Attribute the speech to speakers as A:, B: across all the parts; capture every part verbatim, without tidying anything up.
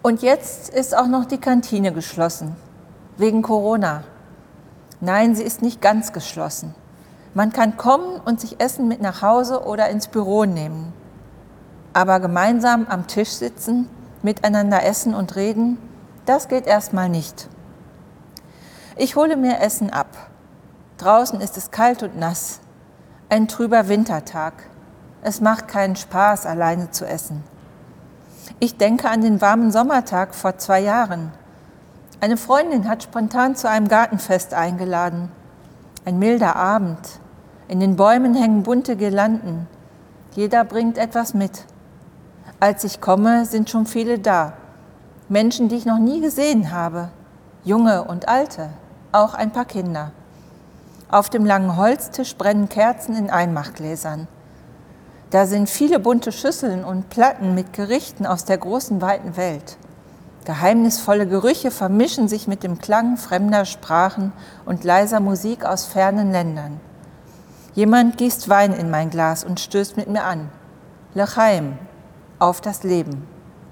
A: Und jetzt ist auch noch die Kantine geschlossen, wegen Corona. Nein, sie ist nicht ganz geschlossen. Man kann kommen und sich Essen mit nach Hause oder ins Büro nehmen. Aber gemeinsam am Tisch sitzen, miteinander essen und reden, das geht erstmal nicht. Ich hole mir Essen ab. Draußen ist es kalt und nass. Ein trüber Wintertag. Es macht keinen Spaß, alleine zu essen. Ich denke an den warmen Sommertag vor zwei Jahren. Eine Freundin hat spontan zu einem Gartenfest eingeladen. Ein milder Abend. In den Bäumen hängen bunte Girlanden. Jeder bringt etwas mit. Als ich komme, sind schon viele da. Menschen, die ich noch nie gesehen habe. Junge und Alte, auch ein paar Kinder. Auf dem langen Holztisch brennen Kerzen in Einmachgläsern. Da sind viele bunte Schüsseln und Platten mit Gerichten aus der großen, weiten Welt. Geheimnisvolle Gerüche vermischen sich mit dem Klang fremder Sprachen und leiser Musik aus fernen Ländern. Jemand gießt Wein in mein Glas und stößt mit mir an. L'chaim, auf das Leben.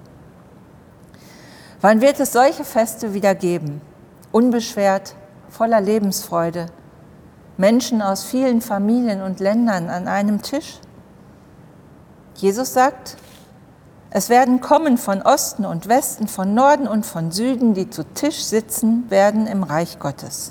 A: Wann wird es solche Feste wieder geben? Unbeschwert, voller Lebensfreude. Menschen aus vielen Familien und Ländern an einem Tisch? Jesus sagt, es werden kommen von Osten und Westen, von Norden und von Süden, die zu Tisch sitzen werden im Reich Gottes.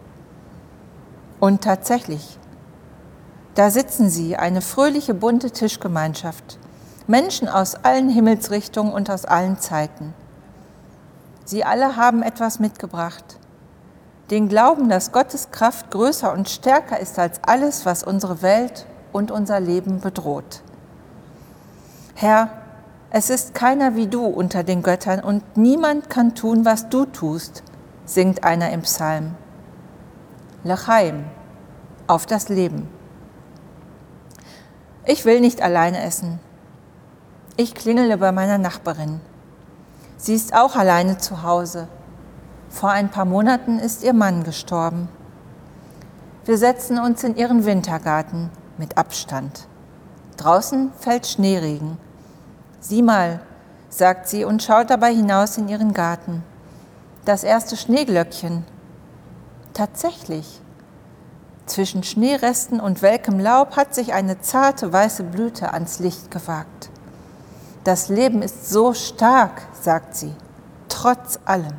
A: Und tatsächlich, da sitzen sie, eine fröhliche, bunte Tischgemeinschaft, Menschen aus allen Himmelsrichtungen und aus allen Zeiten. Sie alle haben etwas mitgebracht, den Glauben, dass Gottes Kraft größer und stärker ist als alles, was unsere Welt und unser Leben bedroht. Herr, es ist keiner wie du unter den Göttern und niemand kann tun, was du tust, singt einer im Psalm. L'chaim, auf das Leben. Ich will nicht alleine essen. Ich klingele bei meiner Nachbarin. Sie ist auch alleine zu Hause. Vor ein paar Monaten ist ihr Mann gestorben. Wir setzen uns in ihren Wintergarten mit Abstand. Draußen fällt Schneeregen. Sieh mal, sagt sie und schaut dabei hinaus in ihren Garten. Das erste Schneeglöckchen. Tatsächlich. Zwischen Schneeresten und welkem Laub hat sich eine zarte weiße Blüte ans Licht gewagt. Das Leben ist so stark, sagt sie, trotz allem.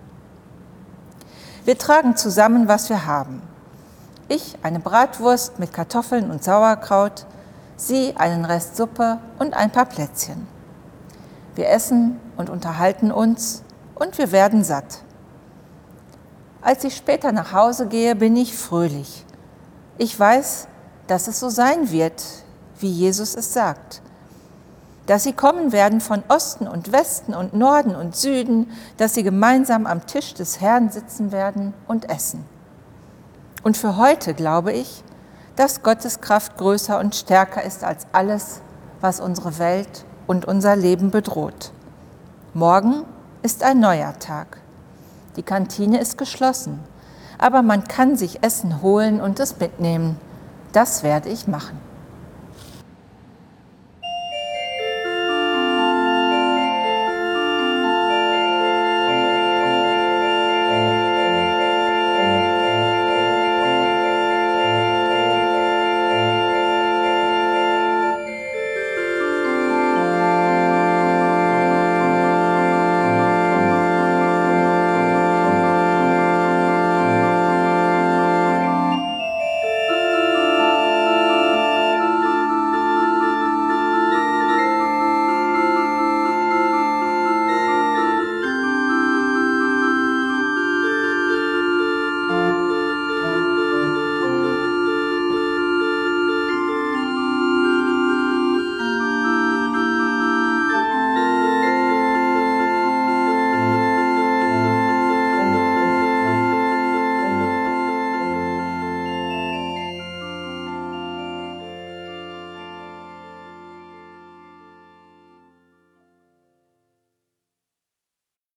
A: Wir tragen zusammen, was wir haben. Ich eine Bratwurst mit Kartoffeln und Sauerkraut, sie einen Rest Suppe und ein paar Plätzchen. Wir essen und unterhalten uns und wir werden satt. Als ich später nach Hause gehe, bin ich fröhlich. Ich weiß, dass es so sein wird, wie Jesus es sagt. Dass sie kommen werden von Osten und Westen und Norden und Süden, dass sie gemeinsam am Tisch des Herrn sitzen werden und essen. Und für heute glaube ich, dass Gottes Kraft größer und stärker ist als alles, was unsere Welt und unser Leben bedroht. Morgen ist ein neuer Tag. Die Kantine ist geschlossen, aber man kann sich Essen holen und es mitnehmen. Das werde ich machen.